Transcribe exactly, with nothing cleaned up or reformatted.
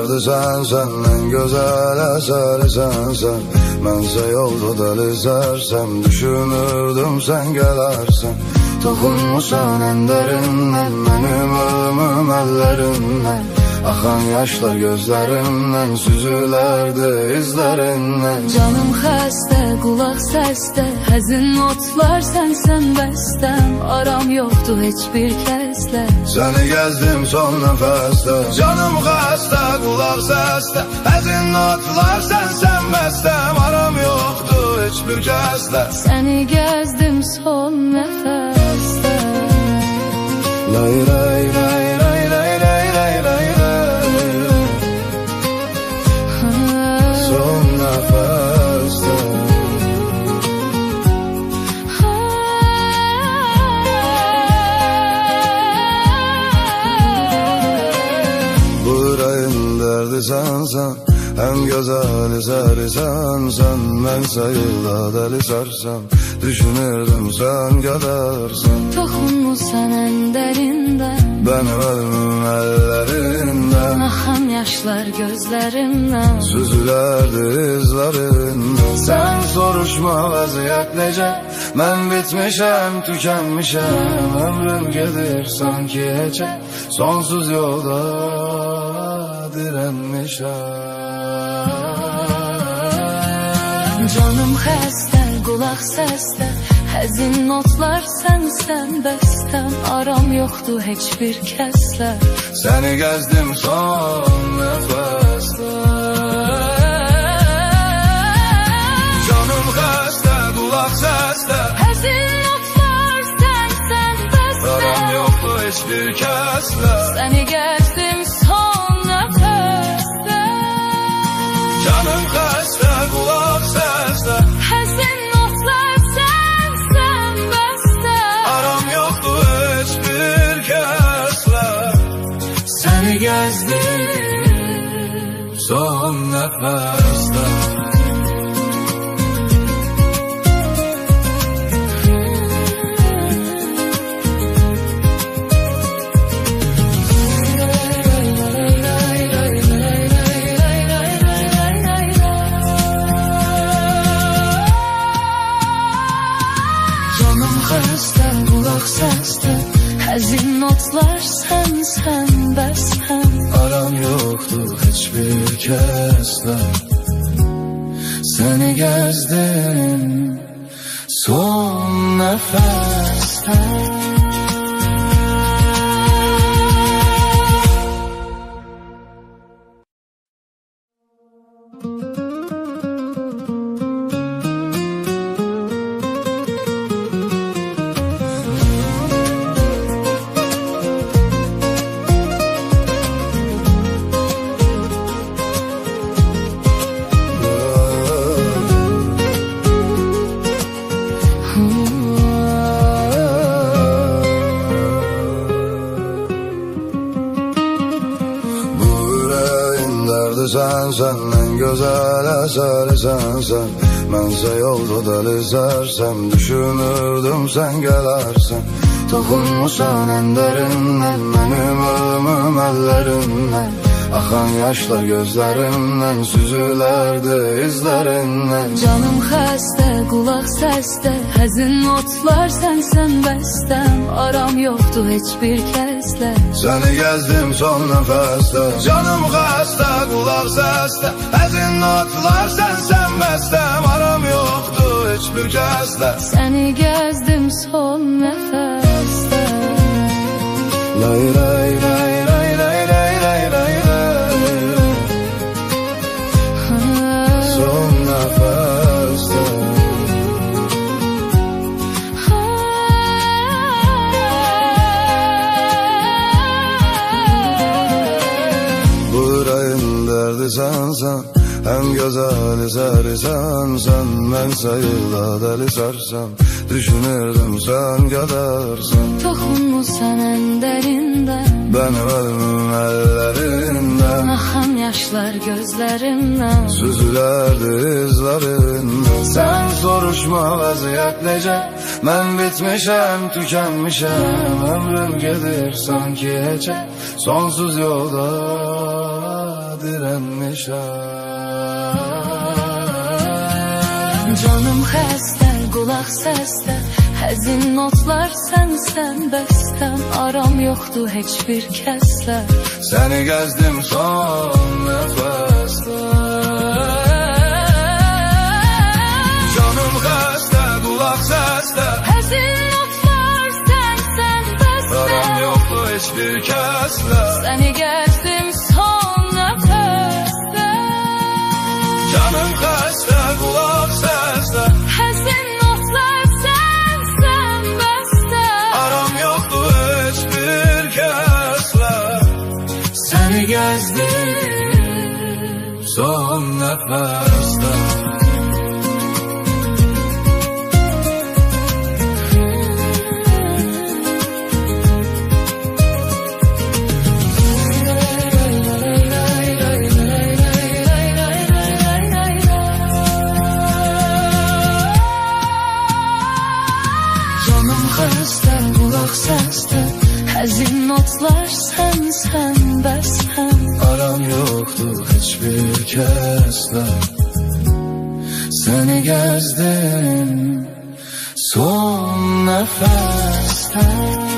derdi sen, senden güzel eseri sen, sen. Mənsə yolda deli sersem, düşünürdüm sen gelersen. Dokunmusan en derinden, benim ölümüm ellerinden. Akan yaşlar gözlerimden, süzülerdi izlerinden. Canım xəstə, qulaq səsdə, həzin notlar sənsən bəstəm. Aram yoxdur heç bir kəslə, səni gəzdim son nəfəsdə. Canım xəstə, qulaq səsdə, həzin notlar sənsən bəstəm. Aram yoxdur heç bir kəslə, səni gəzdim son nəfəsdə. Lay lay lay lay lay lay lay lay lay. Son nəfəsdə. Bu ürəyin dərdi sənsən, ən gözəl əsəri sənsən. Mənsə yolda dəli sərsəm, düşünürdüm sən gələrsən. Toxunmusan ən dərindən, benim ölümüm ellerinden. Axan yaşlar gözlərimdən, süzülerdi izlerinden. Sen soruşma vəziyyət necə, mən bitmişəm, tükənmişəm. Ömrüm gedir sanki heçə, sonsuz yolda direnmişəm. Canım xəstə, qulaq səsdə, həzin notlar sənsən bəstəm. Aram yoxdur heç bir kəslə, səni gəzdim son nəfəsdə. Canım xəstə, qulaq səsdə, həzin notlar sənsən bəstəm. aram yoxdur heç bir kəslə, səni gəzdim son nəfəsdə. canım xəstə, qulaq səsdə, həzin notlar sənsən bəstəm. aram yoxdur heç bir kəslə, səni gəzdim son nəfəsdə. Canım xəstə, qulaq səsdə, həzin notlar sənsən bəstəm. Aram yoxdur heç bir kəslə, səni gəzdim son nəfəsdə. Sen, senden güzel eseri sensen. Mənsə yolda deli sersem, düşünürdüm sen gelersen. Dokunmusan en derinden, benim ölümüm ellerinden. Akan yaşlar gözlerimden, süzülerdi izlerinden. Canım xəstə, qulaq səsdə, həzin notlar sənsən bəstəm. Aram yoxdur heç bir kəslə, səni gəzdim son nəfəsdə. Canım xəstə, qulaq səsdə, həzin notlar sənsən bəstəm. Aram yoxdur heç bir kəslə, səni gəzdim son nəfəsdə. Lay lay lay lay lay lay lay lay lay. Son nəfəsdə. Bu ürəyin dərdi sənsən, ən gözəl əsəri sənsən. Mənsə yolda dəli sərsəm, düşünürdüm sən gələrsən. Toxunmusan ən dərindən, benim ölümüm ellerinden. Axan yaşlar gözlərimdən, süzülerdi izlerinden. Sen soruşma vəziyyət necə, mən bitmişəm, tükənmişəm. Ömrüm gedir sanki heçə, sonsuz yolda demişler. Canım xəstə, qulaq səsdə, həzin notlar sənsən bəstəm. Aram yoxdur heç bir kəslə, səni gəzdim son nəfəsdə. Canım xəstə, qulaq səsdə, həzin notlar sənsən bəstəm. aram yoxdur heç bir kəslə, səni gəzdim son nəfəsdə. canım xəstə, qulaq səsdə, həzin notlar sənsən bəstəm. aram yoxdur heç bir kəslə, səni gəzdim son nəfəsdə. Canım xəstə, qulaq səsdə, həzin notlar sənsən bəstəm. Aram yoxdur heç bir kəslə, səni gəzdim son nəfəsdə.